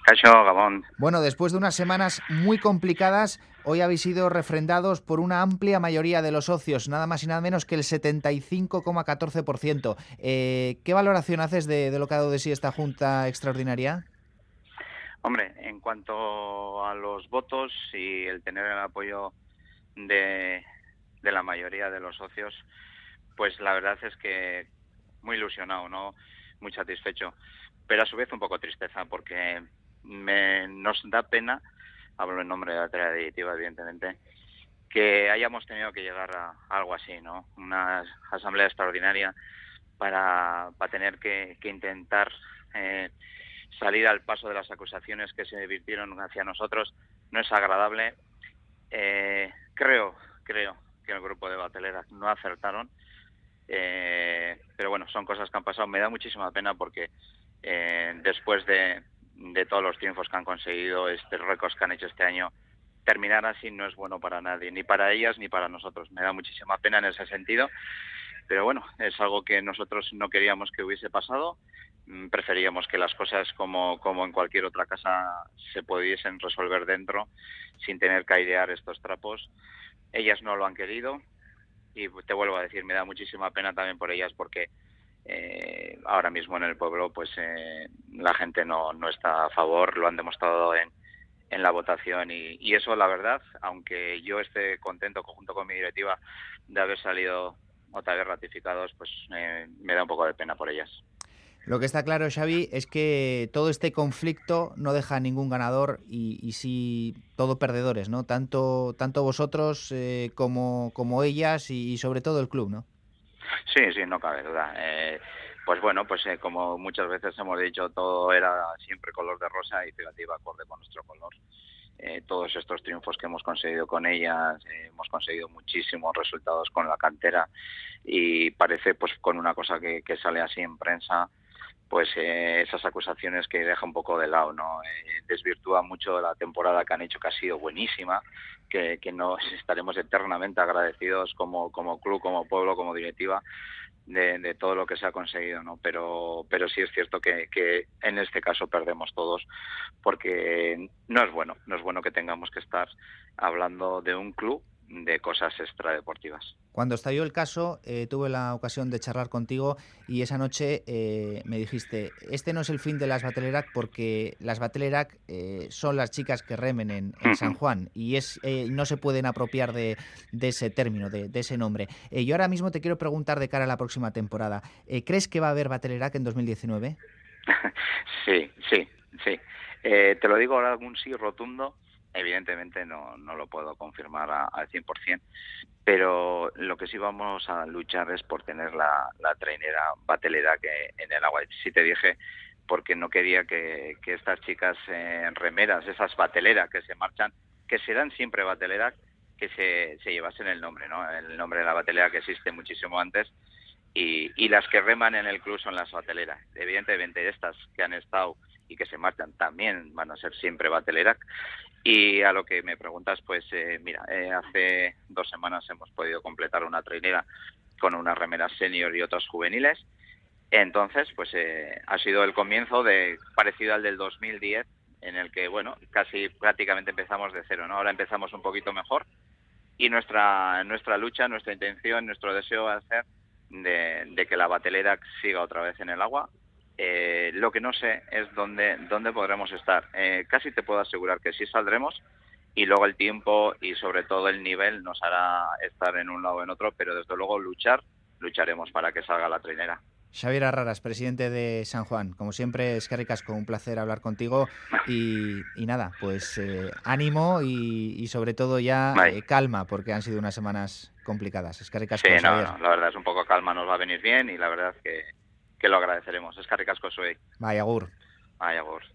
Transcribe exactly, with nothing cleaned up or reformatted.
Caixo, Gabón. Bueno, después de unas semanas muy complicadas, hoy habéis sido refrendados por una amplia mayoría de los socios, nada más y nada menos que el setenta y cinco coma catorce por ciento. Eh, ¿Qué valoración haces de, de lo que ha dado de sí esta Junta Extraordinaria? Hombre, en cuanto a los votos y el tener el apoyo de, de la mayoría de los socios, pues la verdad es que muy ilusionado, ¿no? Muy satisfecho, pero a su vez un poco tristeza porque me, nos da pena, hablo en nombre de la tarea directiva, evidentemente, que hayamos tenido que llegar a algo así, ¿no? Una asamblea extraordinaria para, para tener que, que intentar eh, salir al paso de las acusaciones que se virtieron hacia nosotros. No es agradable. Eh, creo, creo que el grupo de Batelera no acertaron, eh, pero bueno, son cosas que han pasado. Me da muchísima pena porque eh, después de, de todos los triunfos que han conseguido, este récords que han hecho este año, terminar así no es bueno para nadie, ni para ellas ni para nosotros. Me da muchísima pena en ese sentido, pero bueno, es algo que nosotros no queríamos que hubiese pasado. Preferíamos que las cosas, como, como en cualquier otra casa, se pudiesen resolver dentro sin tener que airear estos trapos. Ellas no lo han querido y te vuelvo a decir, me da muchísima pena también por ellas porque eh, ahora mismo en el pueblo pues eh, la gente no, no está a favor, lo han demostrado en, en la votación y, y eso, la verdad, aunque yo esté contento junto con mi directiva de haber salido otra vez ratificados, pues eh, me da un poco de pena por ellas. Lo que está claro, Xavi, es que todo este conflicto no deja a ningún ganador y, y sí todo perdedores, ¿no? Tanto, tanto vosotros eh, como, como ellas y, y sobre todo el club, ¿no? Sí, sí, no cabe duda. Eh, pues bueno, pues eh, como muchas veces hemos dicho, todo era siempre color de rosa y fíjate, iba acorde con nuestro color. Eh, todos estos triunfos que hemos conseguido con ellas, eh, hemos conseguido muchísimos resultados con la cantera y parece pues con una cosa que, que sale así en prensa, pues eh, esas acusaciones que deja un poco de lado, ¿no? Eh, desvirtúa mucho la temporada que han hecho, que ha sido buenísima, que, que nos estaremos eternamente agradecidos como, como club, como pueblo, como directiva, de, de todo lo que se ha conseguido, ¿no? Pero, pero sí es cierto que, que en este caso perdemos todos, porque no es bueno, no es bueno que tengamos que estar hablando de un club de cosas extradeportivas. Cuando estalló el caso, eh, tuve la ocasión de charlar contigo y esa noche eh, me dijiste, este no es el fin de las Battleerac porque las Battleerac eh, son las chicas que remen en, en San Juan y es eh, no se pueden apropiar de, de ese término, de, de ese nombre. Eh, yo ahora mismo te quiero preguntar de cara a la próxima temporada, eh, ¿crees que va a haber Battleerac en dos mil diecinueve? Sí, sí, sí. Eh, te lo digo ahora un sí rotundo. Evidentemente no, no lo puedo confirmar a- al cien por ciento, pero lo que sí vamos a luchar es por tener la, la trainera batelera que en el agua. Sí te dije, porque no quería que, que estas chicas eh, remeras, esas bateleras que se marchan, que serán siempre bateleras, que se, se llevasen el nombre, ¿no? El nombre de la batelera que existe muchísimo antes. Y, y las que reman en el club son las bateleras. Evidentemente estas que han estado y que se marchan también van a ser siempre bateleras. Y a lo que me preguntas, pues eh, mira, eh, hace dos semanas hemos podido completar una trainera con unas remeras senior y otras juveniles. Entonces, pues eh, ha sido el comienzo de parecido al del dos mil diez, en el que, bueno, casi prácticamente empezamos de cero, ¿no? Ahora empezamos un poquito mejor y nuestra nuestra lucha, nuestra intención, nuestro deseo va a ser de, de que la batelera siga otra vez en el agua. Eh, lo que no sé es dónde, dónde podremos estar. Eh, casi te puedo asegurar que sí saldremos y luego el tiempo y sobre todo el nivel nos hará estar en un lado o en otro, pero desde luego luchar, lucharemos para que salga la trainera. Xavier Arraras, presidente de San Juan. Como siempre, eskerrik asko, un placer hablar contigo y, y nada, pues eh, ánimo y, y sobre todo ya Bye. eh, calma, porque han sido unas semanas complicadas. Eskerrik Sí, asko, no, Xavier. no, la verdad es un poco calma, nos va a venir bien y la verdad es que, que lo agradeceremos. Es que ricasco soy. Bai, agur. Ay, agur.